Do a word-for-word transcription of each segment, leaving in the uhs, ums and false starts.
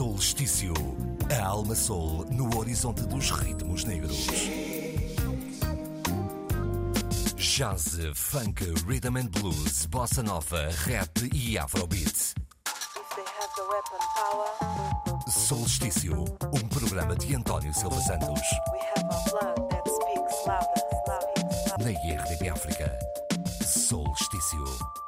Solstício, a alma soul no horizonte dos ritmos negros. Jazz, funk, rhythm and blues, bossa nova, rap e afrobeat. Solstício, um programa de António Silva Santos. Na R D P África. Solstício.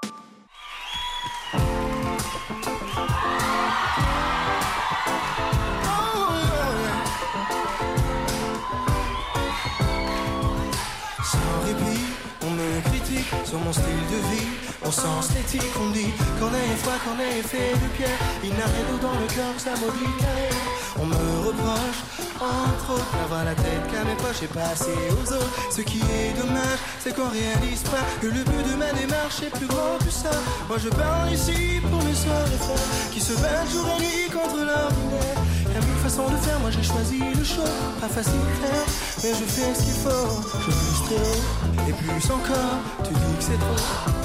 Sur mon style de vie, mon sens l'éthique, on dit qu'on est froid, qu'on est fait de pierre. Il n'a rien d'eau dans le cœur, ça maudit carré. On me reproche, entre autres, d'avoir la tête qu'à mes poches et passer aux autres. Ce qui est dommage, c'est qu'on réalise pas que le but de ma démarche est plus grand que ça. Moi je parle ici pour mes soeurs et frères qui se battent jour et nuit contre l'ordinaire. Y'a mille façons de faire, moi j'ai choisi le show. Pas facile, hein, mais je fais ce qu'il faut. Je pousse très haut, et plus encore, tu dis que c'est trop.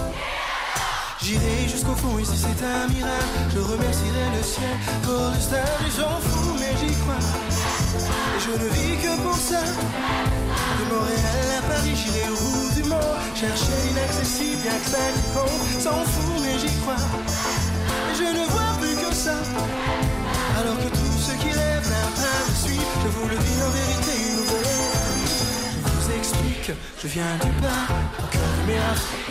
J'irai jusqu'au fond, ici c'est un mirage. Je remercierai le ciel pour le stage. Et j'en fous, mais j'y crois. Et je ne vis que pour ça. De Montréal à Paris, j'irai au bout du monde. Chercher l'inaccessible, bien que ça qui compte. S'en fout, mais j'y crois. Et je ne vois plus que ça. Alors que tous ceux qui rêvent d'un pain me suivent. Je vous le dis en vérité, une nouvelle. Je vous explique, je viens du bas, au cœur du miracle.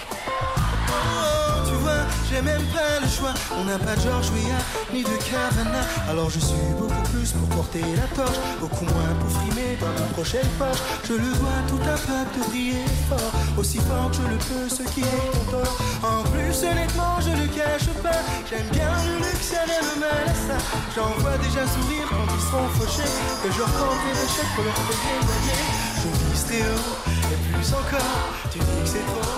Tu vois, j'ai même pas le choix. On n'a pas de George Weah, ni de Cavana. Alors je suis beaucoup plus pour porter la torche, beaucoup moins pour frimer dans ma prochaine poche. Je le vois tout un peuple de briller fort, aussi fort que je le peux, ce qui est ton tort. En plus honnêtement je le cache pas, j'aime bien le luxe, ça n'aime mal à ça. J'en vois déjà sourire quand ils seront fauchés, que je reprendrai les chèques pour leur payer gagner. Je vise très haut, et plus encore, tu dis que c'est trop.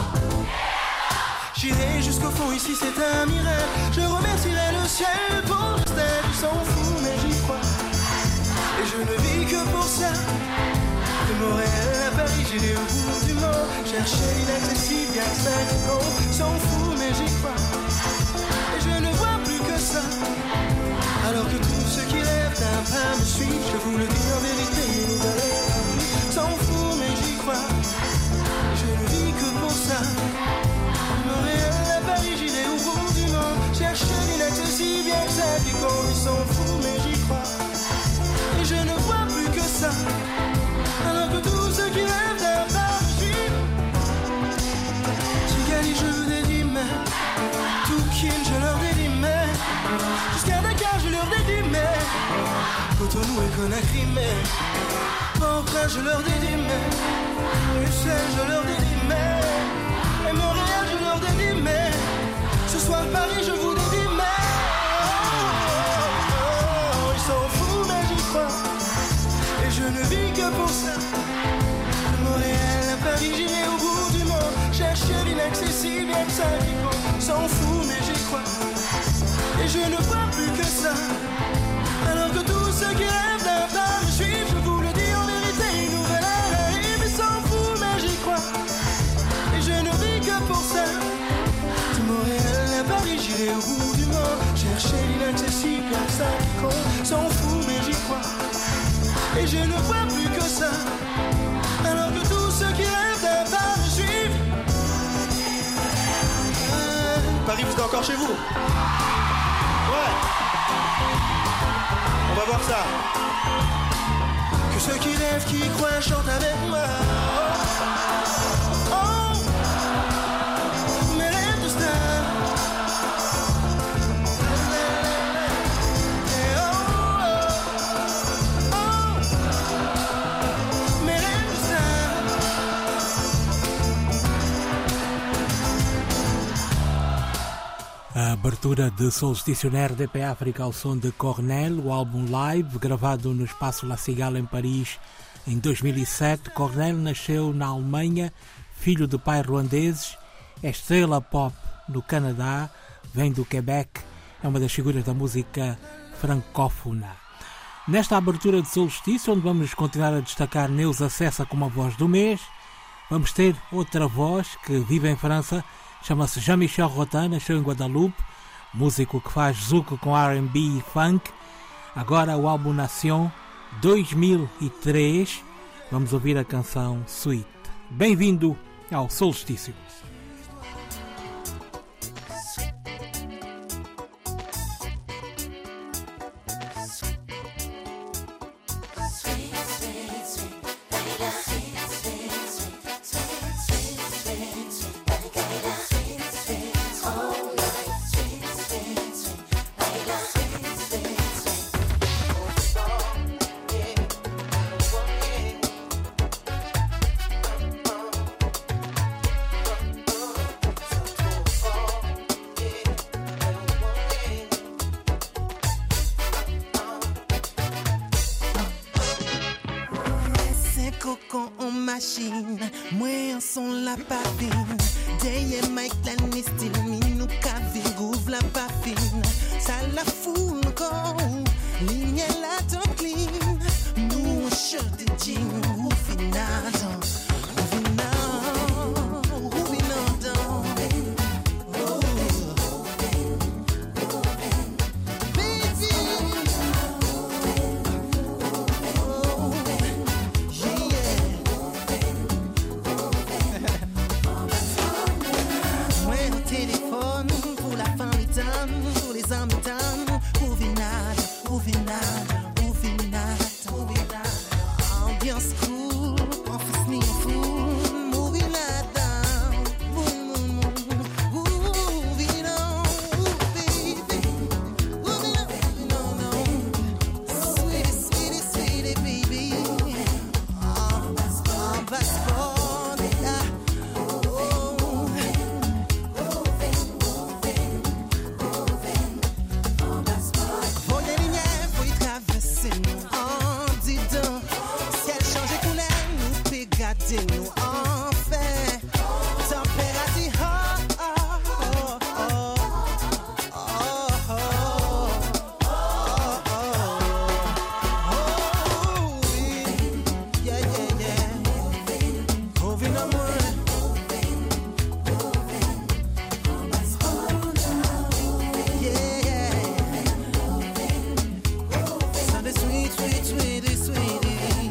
J'irai jusqu'au fond, ici c'est un miracle. Je remercierai le ciel pour le stade. Je s'en fous, mais j'y crois. Et je ne vis que pour ça. De Montréal à Paris, j'irai au bout du monde. Chercher l'inaccessible, bien que ça qui compte. S'en fout, mais j'y crois. Et je ne vois plus que ça. Alors que tous ceux qui rêvent d'un pas me suivent. Je vous le dis en vérité, une nouvelle. S'en fout, mais j'y crois. Et je ne vis que pour ça. Montréal à Paris, j'irai au bout du monde. Chercher l'inaccessible, bien que ça qui compte. Ils s'en foutent, mais j'y crois. Et je ne vois plus que ça. Alors que tous ceux qui rêvent d'un pas me suivent. Kigali, je vous dédie, mais Toukin, je leur dédie, mais jusqu'à Dakar, je leur dédie, mais Cotonou et Conakry, mais Port-au-Prince, je leur dédie, mais Bruxelles, je leur dédie, mais et Montréal, je leur dédie, mais ce soir Paris, je vous dédie, mais oh, oh, oh, ils s'en foutent, mais j'y crois. Et je ne vis que pour ça. De Montréal à Paris, j'irai au bout du monde. Chercher l'inaccessible, bien que ça qui compte. S'en fout, mais j'y crois. Et je ne vois plus que ça. Alors que tous ceux qui rêvent d'un pas me suivent. Je vous le dis en vérité, une nouvelle ère arrive. Ils s'en foutent, mais j'y crois. Et je ne vis que pour ça. De Montréal à Paris, j'irai au bout du monde. Chercher l'inaccessible, bien que ça qui compte. S'en fout, mais j'y crois. Et je ne vois plus que ça. Alors que tous ceux qui rêvent d'un pas me suivent. euh... Paris, vous êtes encore chez vous? Ouais. On va voir ça. Que ceux qui rêvent, qui croient, chantent avec moi. Oh, oh. Mes rêves de star. Et oh, oh, oh. Mes rêves de star. A abertura de Solstício na R D P África ao som de Cornell, o álbum live, gravado no Espaço La Cigale em Paris em dois mil e sete. Cornell nasceu na Alemanha, filho de pais ruandeses, é estrela pop no Canadá, vem do Quebec, é uma das figuras da música francófona. Nesta abertura de Solstício, onde vamos continuar a destacar Neuza Cessa como a voz do mês, vamos ter outra voz que vive em França, chama-se Jean-Michel Rotin, nasceu em Guadalupe, músico que faz zouk com R and B e funk. Agora o álbum Nation dois mil e três. Vamos ouvir a canção Sweet. Bem-vindo ao Solstício. Moi en son la papine Deye Mike la style mi nou ka vigouv la papine Ça la foule kon Ligne la top clean Nous on shirt de jean Ou finado Ou finado Ou finado Ambiance cool, on fait sneak fool, moving that down, boom, boom, boom, moving on, ooh, baby, moving on, no, no, sweetie, sweetie, sweetie, baby, oh, oh, passport, yeah, oh, faut des lignes, faut y traverser nous, en disant. Nous en fait température oh, oh, oh, oh, oh, oh, oh, oui. Yeah, yeah, yeah. Moving on, yeah, yeah. Something sweet, sweet, sweet, sweet.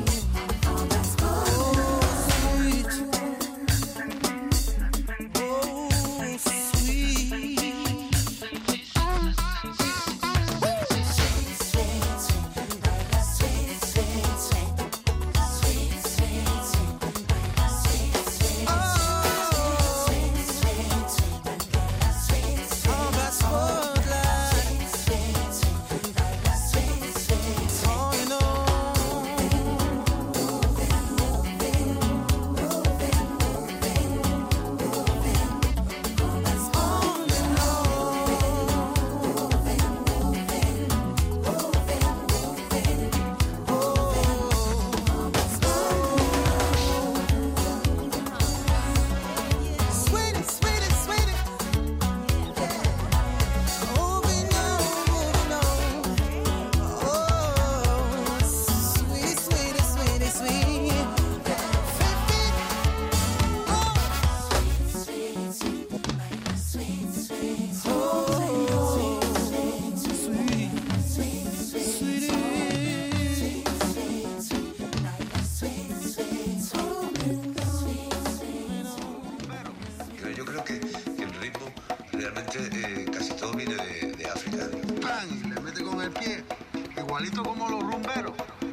Igualito como los rumberos.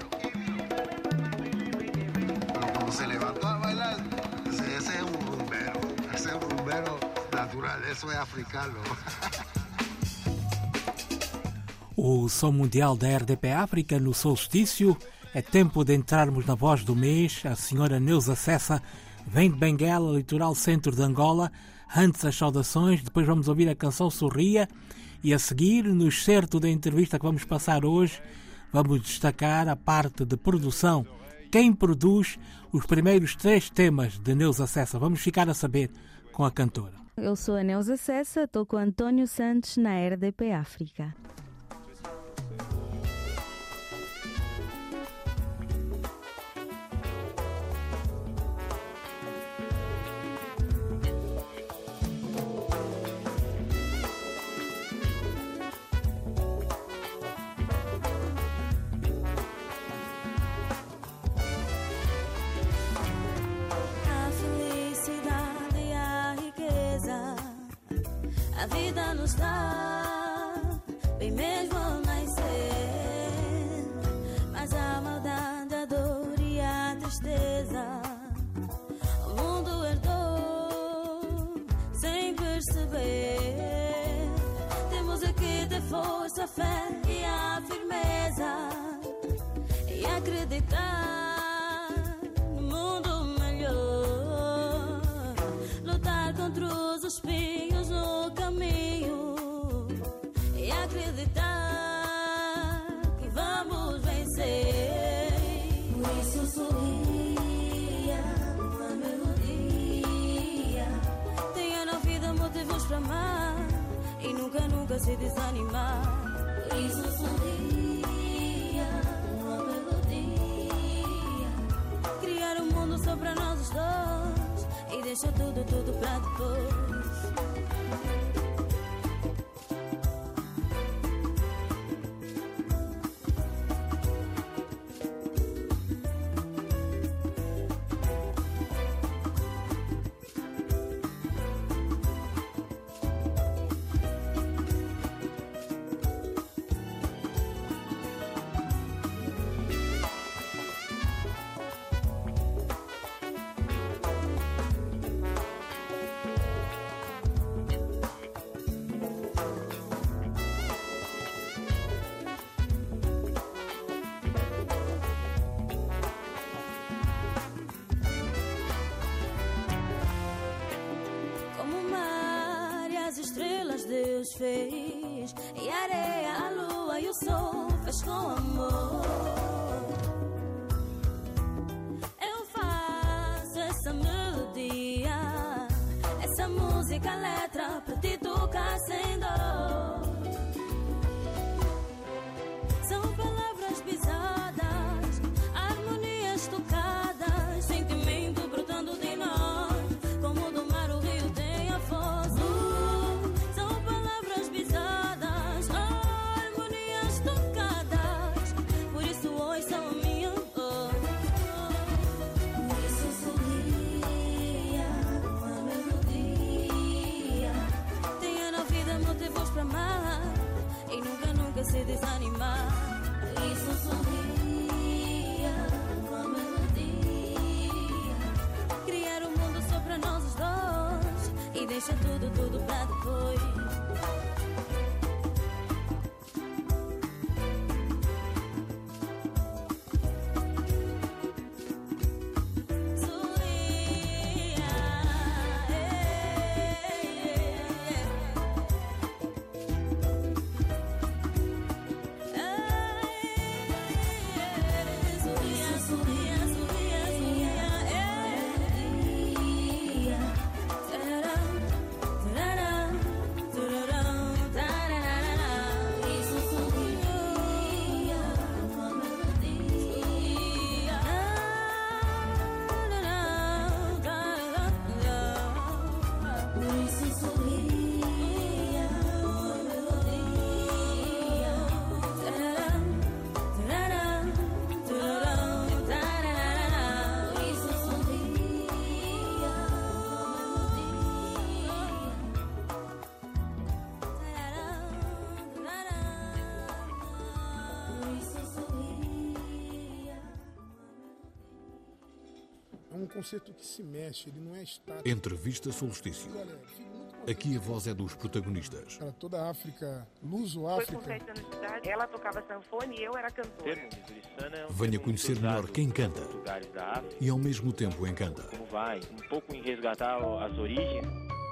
Pero cuando se levantó a bailar, ese, ese es un rumbero. Ese es un rumbero natural, eso es africano. O Som Mundial da R D P África no Solstício. É tempo de entrarmos na voz do mês. A senhora Neuza Cessa vem de Benguela, litoral centro de Angola. Antes as saudações, depois vamos ouvir a canção Sorria. E a seguir, no excerto da entrevista que vamos passar hoje, vamos destacar a parte de produção. Quem produz os primeiros três temas de Neuza Cessa? Vamos ficar a saber com a cantora. Eu sou a Neuza Cessa, estou com António Santos na R D P África. a vida nos dá, bem mesmo ao nascer. Mas a maldade, a dor e a tristeza, o mundo herdou sem perceber. Temos aqui ter força, a fé e a firmeza, e acreditar no mundo melhor. Lutar contra os espinhos no caminho e acreditar que vamos vencer. Por isso sorria uma melodia. Tenha na vida motivos para amar e nunca, nunca se desanimar. Por isso sorria uma melodia. Criar um mundo só para nós os dois e deixar tudo, tudo para depois. Deus fez, e a areia, a lua e o sol fez com amor. Eu faço essa melodia, essa música, letra, pra te tocar sem dor. São palavras pisadas, harmonias tocadas, sentimento brotando de nós, como do mar o rio tem a força. Se desanimar, isso sorria uma melodia. Criar um mundo só para nós os dois e deixa tudo, tudo para depois. É um concerto que se mexe, ele não é estático. Entrevista Solstício. Aqui a voz é dos protagonistas. Para toda a África, Luso-África. Foi com sete anos de idade, ela tocava sanfone e eu era cantora. Venha conhecer melhor quem canta e ao mesmo tempo encanta. Como vai um pouco em resgatar as origens.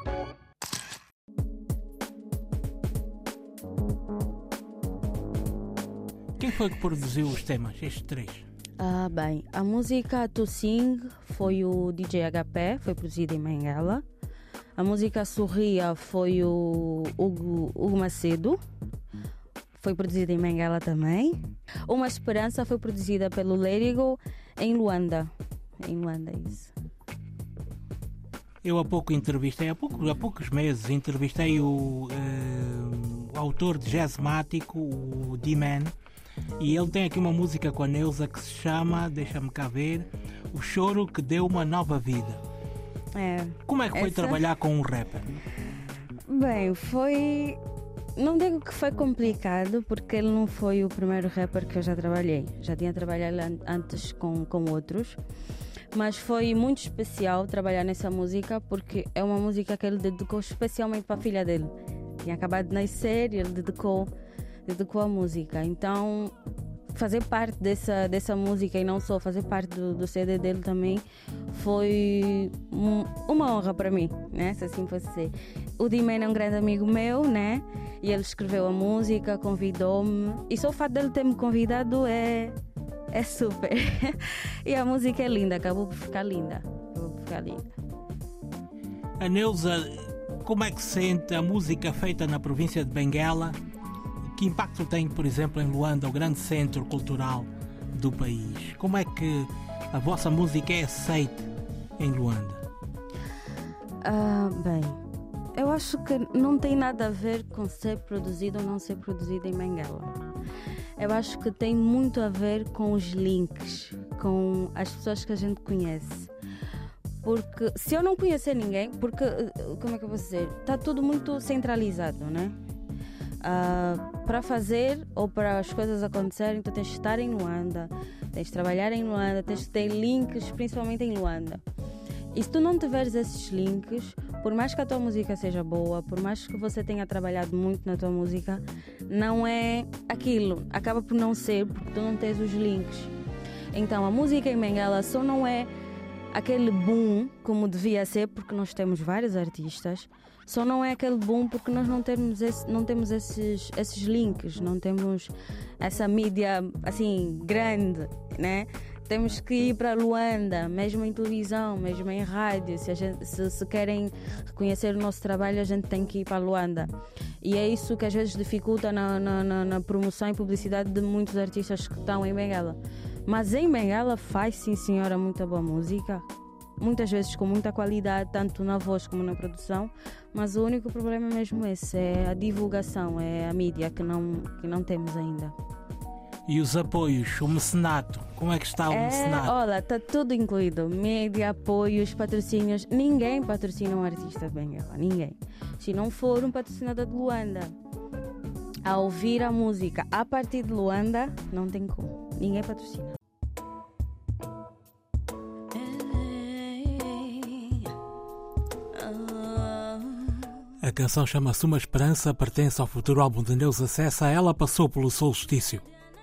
Quem foi que produziu os temas, estes três? Ah, bem, a música To Sing foi o D J H P, foi produzida em Benguela. A música Sorria foi o Hugo, Hugo Macedo, foi produzida em Benguela também. Uma Esperança foi produzida pelo Lérigo em Luanda. Em Luanda, isso. Eu há pouco entrevistei, há, pouco, há poucos meses, entrevistei o, uh, o autor de jazzmático, o D-Man, e ele tem aqui uma música com a Neuza que se chama, deixa-me cá ver, O Choro que Deu uma Nova Vida. É, Como é que foi essa... trabalhar com um rapper? Bem, foi... Não digo que foi complicado, porque ele não foi o primeiro rapper que eu já trabalhei. Já tinha trabalhado an- antes com, com outros. Mas foi muito especial trabalhar nessa música, porque é uma música que ele dedicou especialmente para a filha dele. Tinha acabado de nascer e ele dedicou, dedicou a música. Então, fazer parte dessa, dessa música e não só fazer parte do, do C D dele também foi um, uma honra para mim, né? Se assim fosse ser. O D-Man é um grande amigo meu, né? E ele escreveu a música, convidou-me. E só o fato dele ter me convidado é, é super. E a música é linda, acabou por ficar linda. Acabou por ficar linda. A Neuza, como é que sente a música feita na província de Benguela? Que impacto tem, por exemplo, em Luanda, o grande centro cultural do país? Como é que a vossa música é aceita em Luanda? Ah, bem, eu acho que não tem nada a ver com ser produzido ou não ser produzido em Benguela. Eu acho que tem muito a ver com os links, com as pessoas que a gente conhece. Porque se eu não conhecer ninguém, porque, como é que eu vou dizer? Está tudo muito centralizado, né? Uh, para fazer ou para as coisas acontecerem, tu tens de estar em Luanda, tens de trabalhar em Luanda, tens de ter links, principalmente em Luanda. E se tu não tiveres esses links, por mais que a tua música seja boa, por mais que você tenha trabalhado muito na tua música, não é aquilo, acaba por não ser, porque tu não tens os links. Então a música em Benguela só não é aquele boom como devia ser, porque nós temos vários artistas. Só não é aquele boom porque nós não temos, esse, não temos esses, esses links, não temos essa mídia assim grande, né? Temos que ir para Luanda, mesmo em televisão, mesmo em rádio. Se, a gente, se, se querem reconhecer o nosso trabalho, a gente tem que ir para Luanda. E é isso que às vezes dificulta na, na, na, na promoção e publicidade de muitos artistas que estão em Benguela. Mas em Benguela faz, sim senhora, muita boa música. Muitas vezes com muita qualidade, tanto na voz como na produção, mas o único problema é mesmo esse, é a divulgação, é a mídia que não, que não temos ainda. E os apoios, o mecenato, como é que está o é, mecenato? Olha, está tudo incluído, mídia, apoios, patrocínios, ninguém patrocina um artista de Benguela, ninguém. Se não for um patrocinador de Luanda, a ouvir a música a partir de Luanda, não tem como, ninguém patrocina. A canção chama-se Uma Esperança, pertence ao futuro álbum de Neuza Cessa. Ela passou pelo solstício.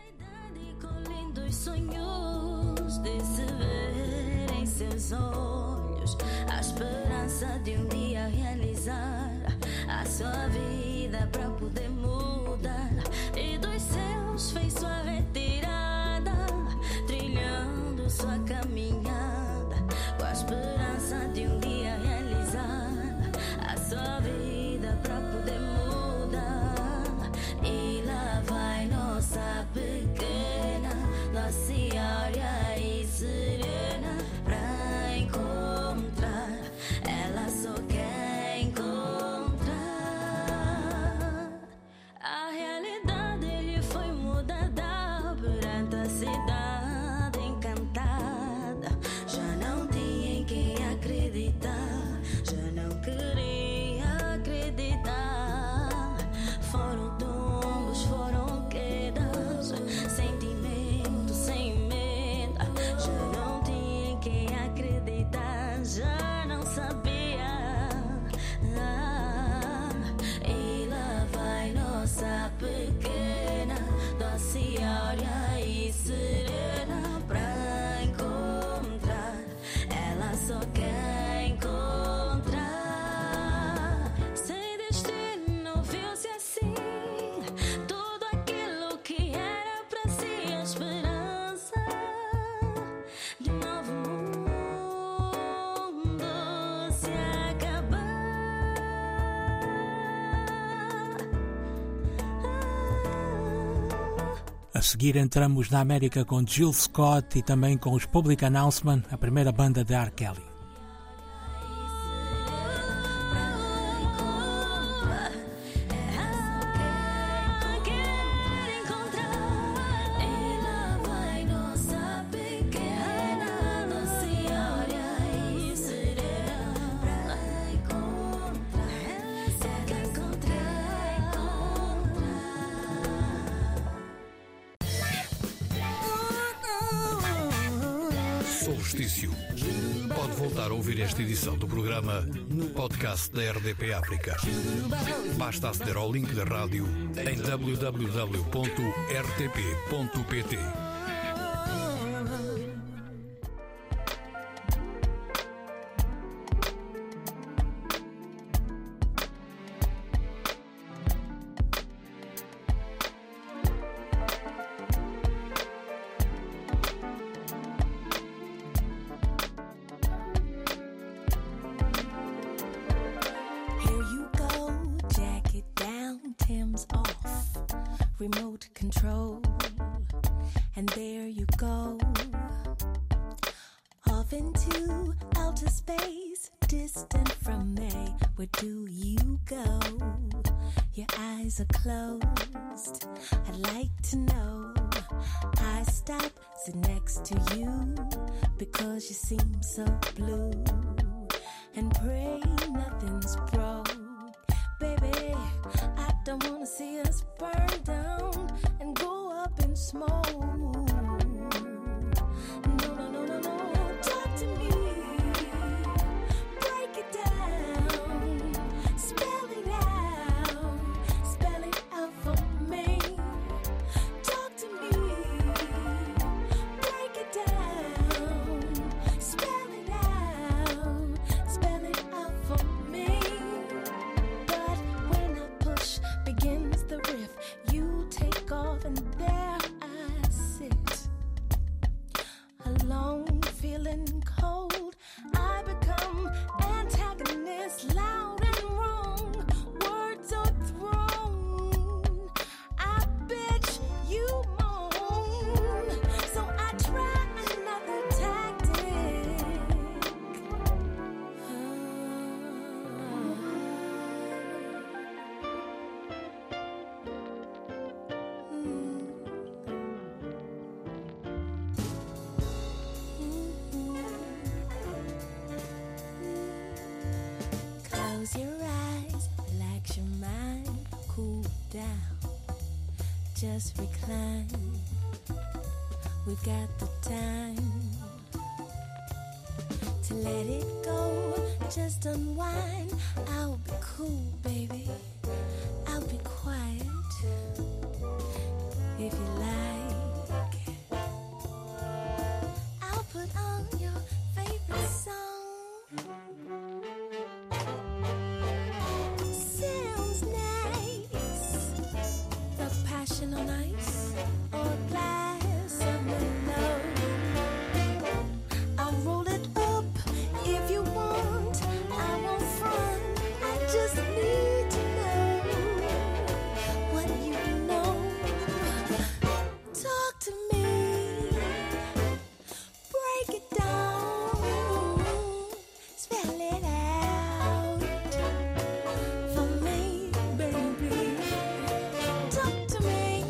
A esperança de um dia realizar a sua vida para poder mudar. E dos céus fez sua retirada, trilhando sua caminhada, com a esperança de um dia realizar a sua vida para poder mudar. E lá vai nossa pequena, Nossa Senhora e serena, pra encontrar, ela só quer encontrar. A realidade lhe foi mudada perante a cidade encantada. Já não tinha em quem acreditar, já não queria acreditar. Foram tombos, foram quedas, sentimento sem emenda. Já não tinha em quem acreditar, já não sabia. Ah, e lá vai nossa pequena, Nossa Senhora e serena, pra encontrar, ela só quer encontrar. Sem destino viu-se assim, tudo aquilo que era pra si a esperança de um novo mundo se acabar. A seguir entramos na América com Jill Scott e também com os Public Announcement, a primeira banda de R. Kelly. Ela fictício. Pode voltar a ouvir esta edição do programa no podcast da R D P África. Basta aceder ao link da rádio em w w w ponto r t p ponto p t. Remote control, and there you go, off into outer space, distant from me. Where do you go? Your eyes are closed. I'd like to know. I stop, sit next to you, because you seem so blue, and pray nothing's broke. Baby, I don't wanna see us burn down and go up in smoke. No, no, no, no, no. Talk to me. Break it down. Spell it out. Spell it out for me. Talk to me. Break it down. Spell it out. Spell it out for me. Begins the riff, you take off, and there I sit, alone, feeling cold. I become antagonist, loud and wrong. Words are thrown. I bitch, you moan. So I try another tactic. Close your eyes, relax your mind, cool down, just recline. We've got the time to let it go, just unwind. I'll be cool, baby, I'll be quiet, if you like. I'll put on your favorite song. Sounds nice. The passion on ice, or a glass of Merlot. I'll roll it up if you want. I won't front. I just need to know what you know. Talk to me. Break it down. Spell it out for me, baby. Talk to me.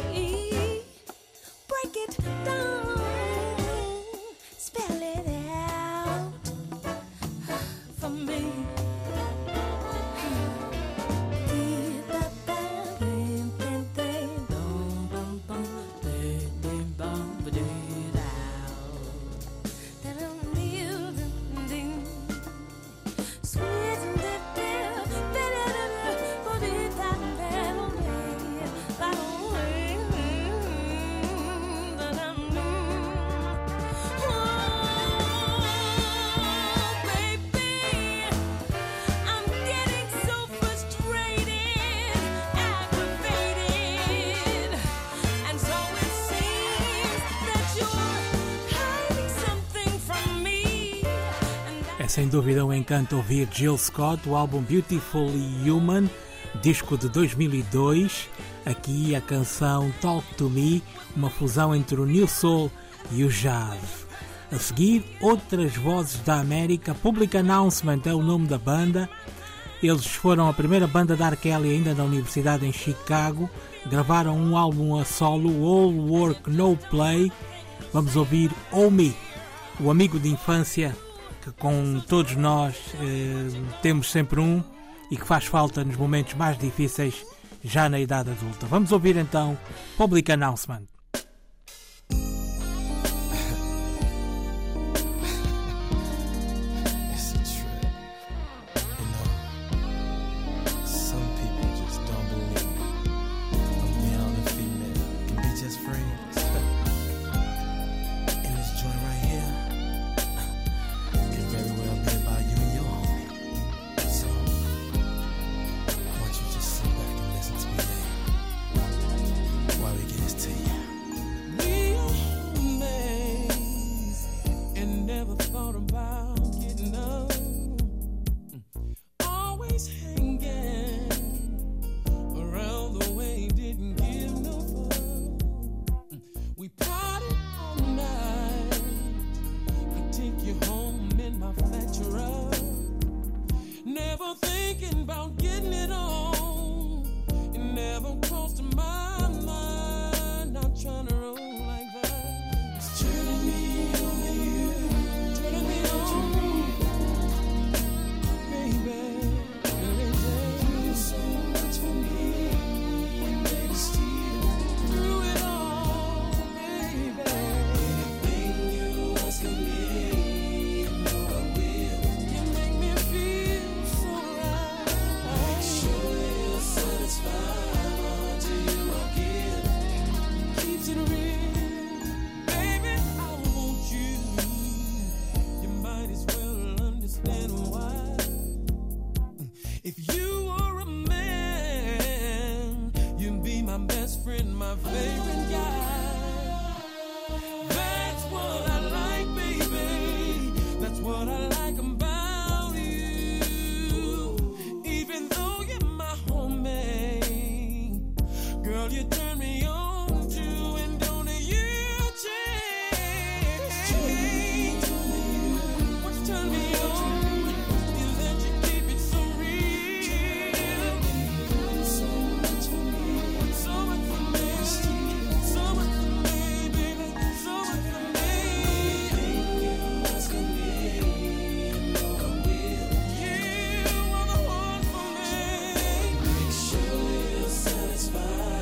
Break it down. Spell it out for me. É sem dúvida um encanto ouvir Jill Scott, o álbum Beautifully Human, disco de dois mil e dois. Aqui a canção Talk to Me, uma fusão entre o New Soul e o Jazz. A seguir, outras vozes da América. Public Announcement é o nome da banda. Eles foram a primeira banda da R. Kelly ainda na Universidade em Chicago. Gravaram um álbum a solo, All Work No Play. Vamos ouvir Oh Me, o amigo de infância que com todos nós eh, temos sempre um e que faz falta nos momentos mais difíceis já na idade adulta. Vamos ouvir então Public Announcement. favorite, my favorite guy. That's what I like, baby. That's what I like about you. Even though you're my homie, girl, you turn me on too, and don't you change. What's turn me on is that you keep it so real. So much for me, so much for me, so much for me, baby, so much for me. You ask me, you know I will. You are the one for me. Make sure you're satisfied.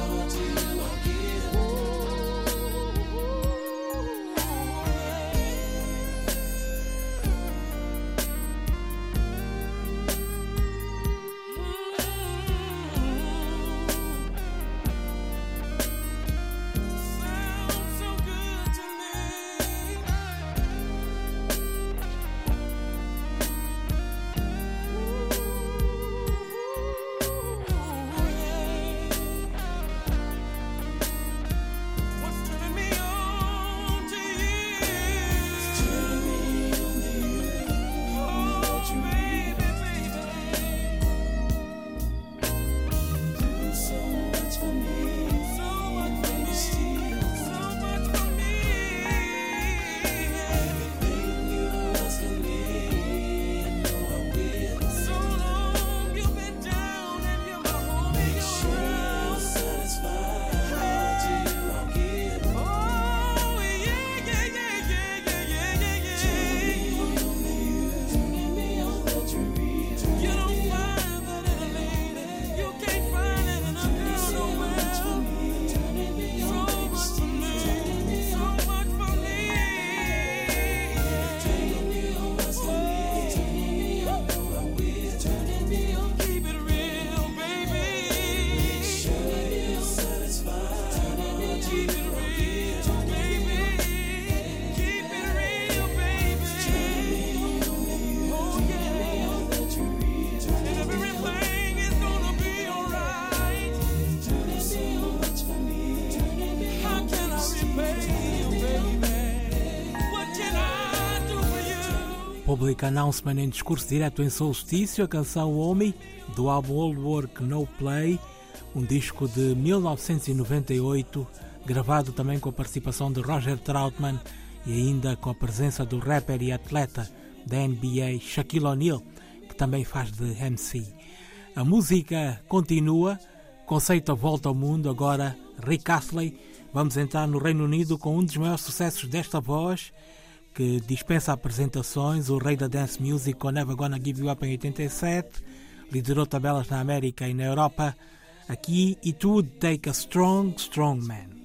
Public Announcement em discurso direto em Solstício, a canção Omi, do álbum Old Work No Play, um disco de mil novecentos e noventa e oito, gravado também com a participação de Roger Troutman e ainda com a presença do rapper e atleta da N B A Shaquille O'Neal, que também faz de M C. A música continua, conceito a volta ao mundo, agora Rick Astley. Vamos entrar no Reino Unido com um dos maiores sucessos desta voz, que dispensa apresentações, o rei da dance music com Never Gonna Give You Up em oitenta e sete, liderou tabelas na América e na Europa. Aqui, It Would Take a Strong, Strong Man.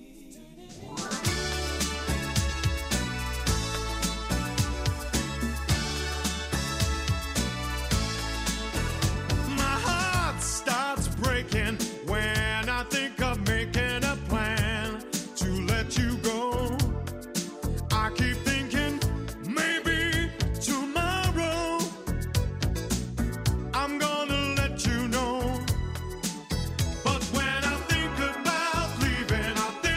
My heart starts breaking when I think of making a plan to let you go. I keep thinking maybe tomorrow I'm gonna let you know. But when I think about leaving, I think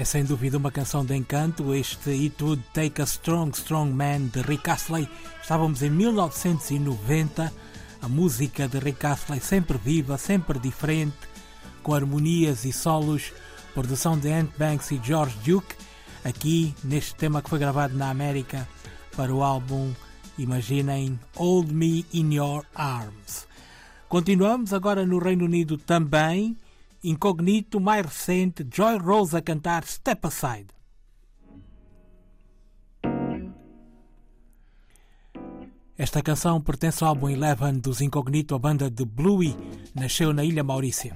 É sem dúvida uma canção de encanto, este It Would Take a Strong, Strong Man de Rick Astley. Estávamos em mil novecentos e noventa, a música de Rick Astley sempre viva, sempre diferente, com harmonias e solos, produção de Ant Banks e George Duke, aqui neste tema que foi gravado na América para o álbum, imaginem, Hold Me In Your Arms. Continuamos agora no Reino Unido também, Incognito, mais recente, Joy Rose a cantar Step Aside. Esta canção pertence ao álbum Eleven dos Incognito, a banda de Bluey, nasceu na Ilha Maurícia.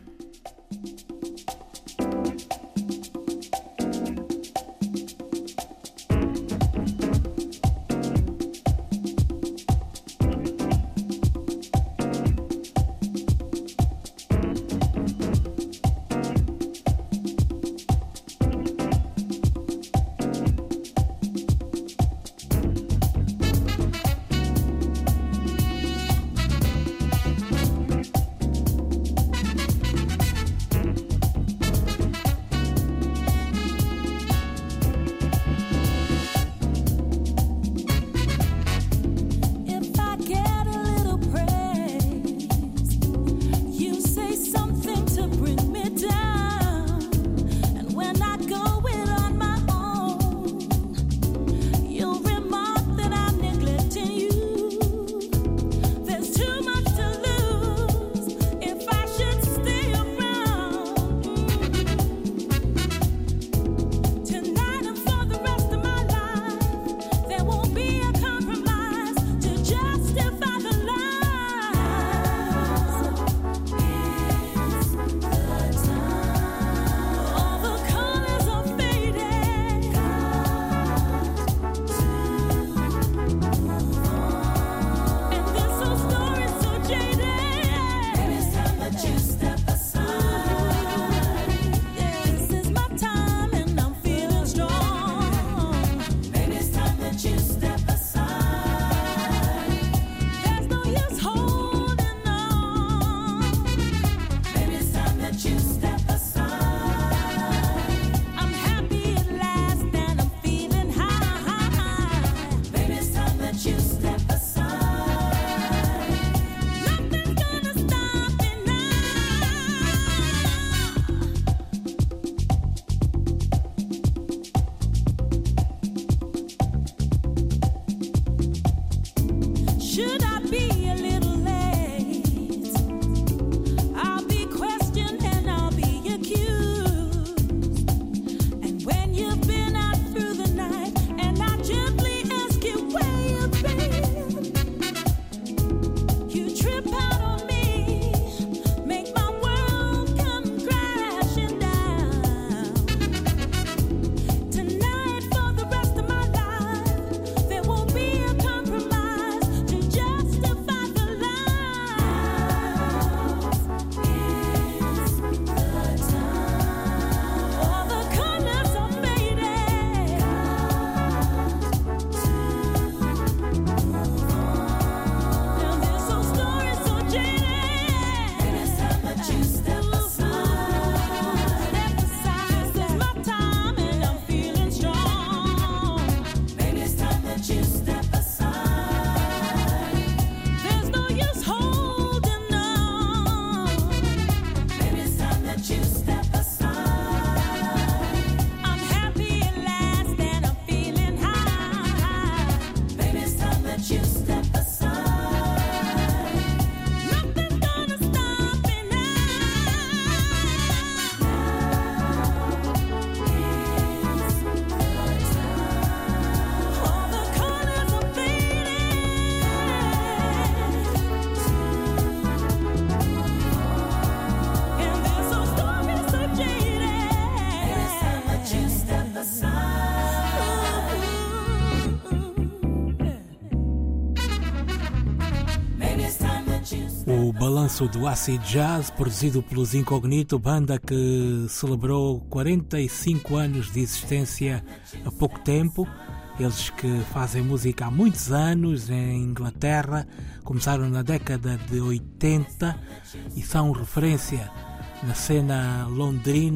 O balanço do Acid Jazz, produzido pelos Incognito, banda que celebrou quarenta e cinco anos de existência há pouco tempo. Eles que fazem música há muitos anos em Inglaterra, começaram na década de oitenta e são referência na cena londrina,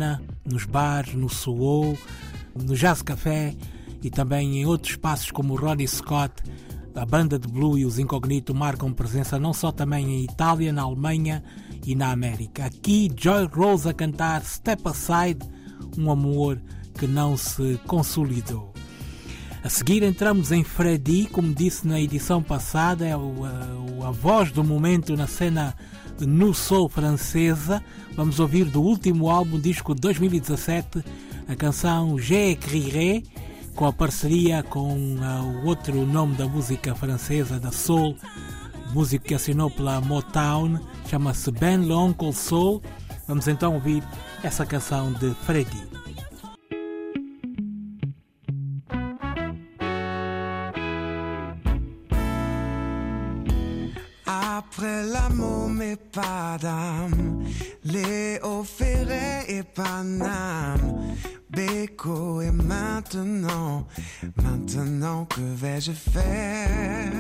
nos bares, no Soul, no Jazz Café e também em outros espaços como o Ronnie Scott. A banda de Blue e os Incognito marcam presença não só também em Itália, na Alemanha e na América. Aqui Joy Rose a cantar Step Aside, um amor que não se consolidou. A seguir entramos em Freddy, como disse na edição passada, é o, a, a voz do momento na cena nu soul francesa. Vamos ouvir do último álbum, disco de dois mil e dezassete, a canção J'écrirai, com a parceria com uh, o outro nome da música francesa, da soul, músico que assinou pela Motown, chama-se Ben L'Oncle Soul. Vamos então ouvir essa canção de Freddy. Après l'amour mais pas d'âme, Léo Ferré et Paname, Beko et maintenant, maintenant que vais-je faire?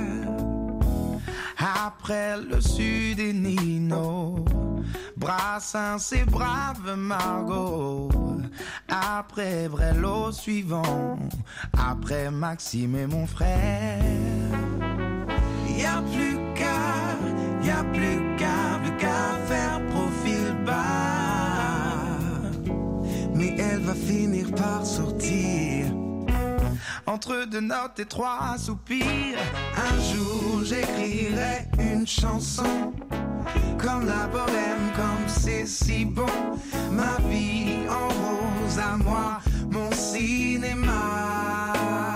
Après le Sud et Nino, Brassens et Brave Margot, après Brel suivant, après Maxime et mon frère. Y'a plus qu'à, y'a plus qu'à, plus qu'à faire profil bas. Mais elle va finir par sortir entre deux notes et trois soupirs. Un jour j'écrirai une chanson comme la bohème, comme c'est si bon. Ma vie en rose à moi, mon cinéma.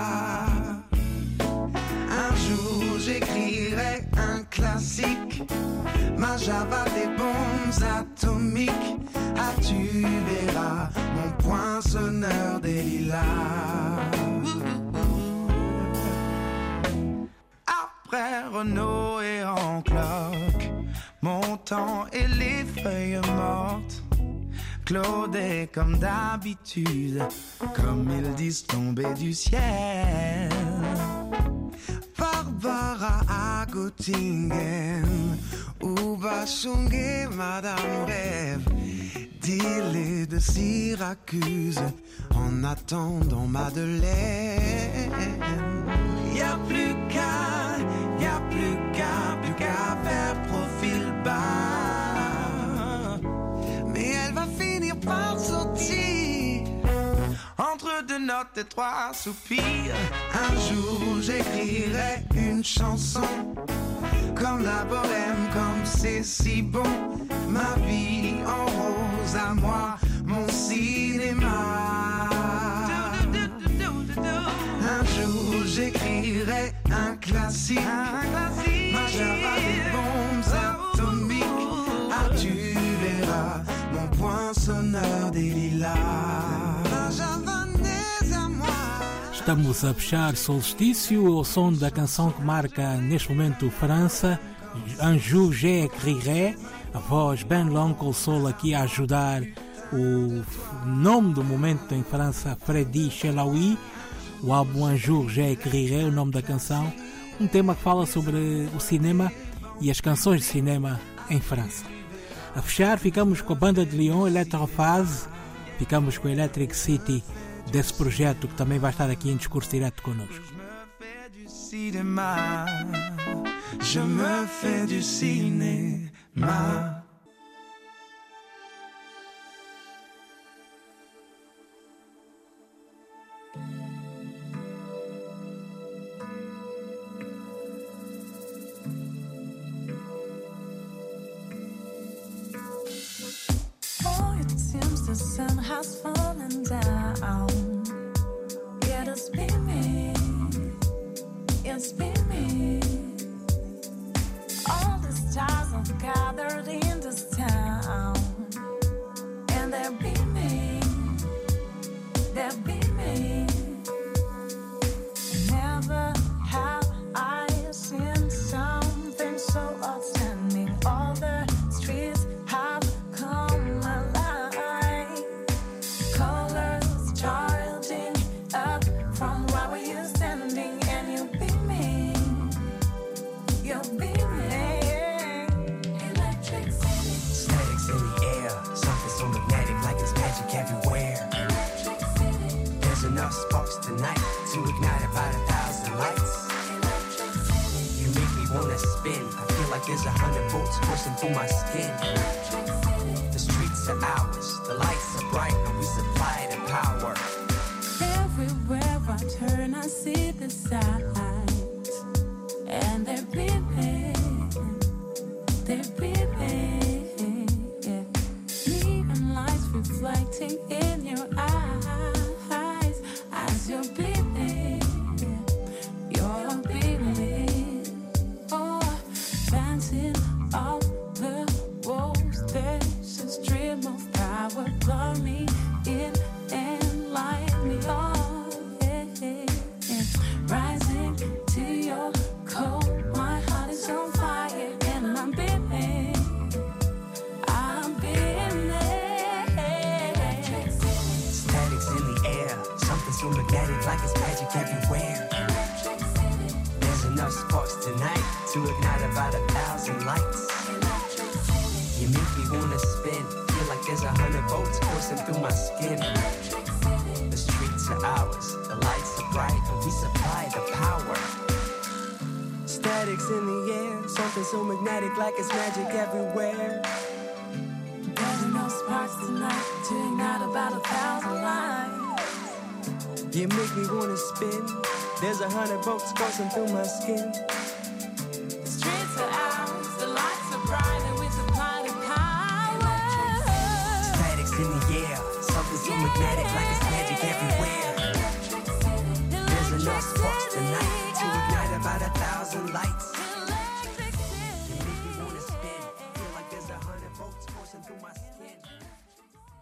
Un jour j'écrirai un classique, ma Java des bombes atomiques. Ah tu verras mon poinçonneur des lilas. Après Renault et en cloque, mon temps et les feuilles mortes. Claude est comme d'habitude, comme ils disent tomber du ciel. Barbara à Göttingen, ou Bachungue, Madame Rêve, dis-les de Syracuse, en attendant Madeleine. Y'a plus qu'à, y'a plus qu'à, plus qu'à faire profil bas. Mais elle va finir par sortir entre deux notes et trois soupirs. Un jour j'écrirai une chanson comme la bohème, comme c'est si bon. Ma vie en rose à moi, mon cinéma. Un jour j'écrirai un classique, un classique. Ma Java des bombes atomiques. Ah tu verras mon poinçonneur des lilas. Ma javanaise à moi. Estamos a fechar Solstício ao som da canção que marca neste momento França, Un jour j'écrirai, a voz Ben L'Oncle Soul aqui a ajudar o nome do momento em França, Freddy Chelaoui. O álbum Un jour j'écrirai, o nome da canção, um tema que fala sobre o cinema e as canções de cinema em França. A fechar ficamos com a banda de Lyon, Electrophase, ficamos com Electric City, desse projeto que também vai estar aqui em discurso direto connosco. Je me fais du cinéma. Oh, it seems the sun has fallen down. It has been me. It's been me. All the stars have gathered in this town, and they've been me. They've been me. Never have I seen something so outstanding. All the streets have come alive. like there's a hundred volts coursing through my skin. The streets are ours, the lights are bright, and we supply the power. Everywhere I turn, I see the signs, and they're beaming, they're beaming, yeah. Neon lights reflecting in your eyes as you're beaming, yeah. You're beaming, oh, dancing off the walls. There's a stream of power, blow me in and light me up, yeah, yeah, yeah. Rising to your cold, my heart is on fire, and I'm beaming, I'm beaming. Statics in the air, something so magnetic like it's magic everywhere. There's enough sparks tonight to ignite about a thousand lights. You make me wanna spin, feel like there's a hundred volts coursing through my skin. The streets are ours, the lights are bright, and we supply the power. Statics in the air, something so magnetic like it's magic everywhere. There's enough sparks tonight to ignite about a thousand lights. You make me wanna spin, there's a hundred volts coursing through my skin. The streets are ours, the lights are bright, and we supply the power. Statics in the air, something so magnetic like it's magic everywhere. There's enough sparks tonight to ignite about a thousand lights.